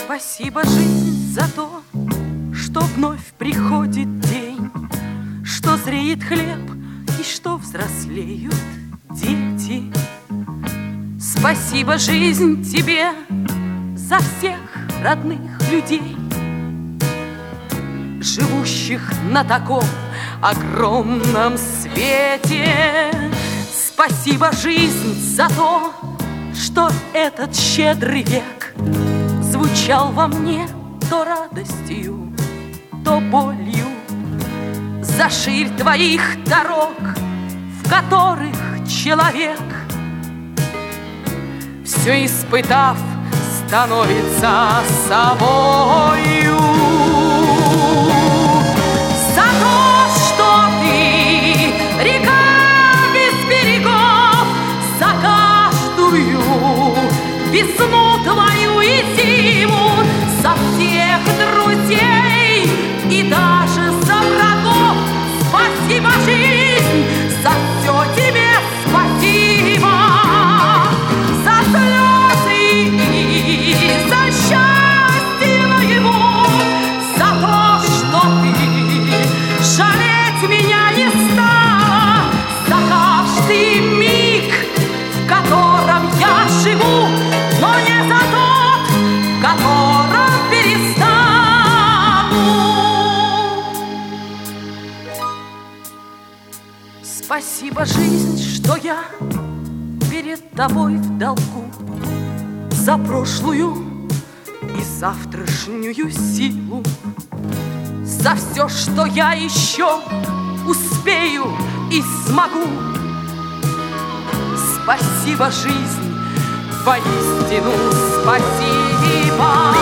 Спасибо, жизнь, за то, что вновь приходит день, что зреет хлеб и что взрослеют дети. Спасибо, жизнь, тебе за всех родных людей, живущих на таком огромном свете. Спасибо, жизнь, за то, что этот щедрый век звучал во мне то радостью, то болью. За ширь твоих дорог, в которых человек, все испытав, становится собою. За то, что ты река без берегов, за каждую весну твою и зиму, за всех друзей и даже за врагов. Спасибо, жизнь, за все тебе спасибо, за слезы и за счастье моего, за то, что ты жалеть меня не стала, за каждый миг, в котором я живу, но не за тот, в котором перестану. Спасибо, жизнь, что я перед тобой в долгу за прошлую и завтрашнюю силу, за все, что я еще успею и смогу. Спасибо, жизнь, воистину спасибо.